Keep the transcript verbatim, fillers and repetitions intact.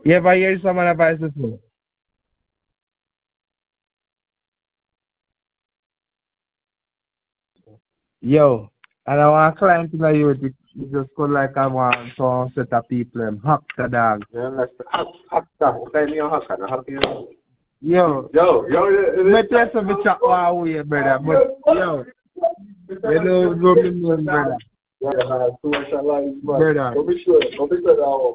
You ever hear some of the voices? No? Yo, and I want to climb to the youth. It it just go like I want some set of people them hack the dog. Yeah, that's hack, hack, hack. What kind of hack? Hack, you know? Yo, Yo, yo, me tell some bitch chat one way, brother. But yo, you know, go me name, brother. yeah, man, social life, man. Brother. Don't be sure, don't be sure that